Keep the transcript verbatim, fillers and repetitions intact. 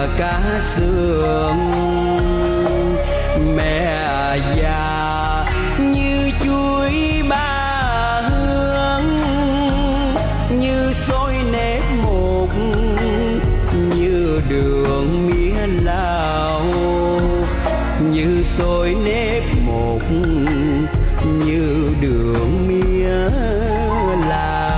cá sương. Mẹ già như chuối ba hương, như xôi nếp một, như đường mía Lào, như xôi nếp một, như đường mía Lào.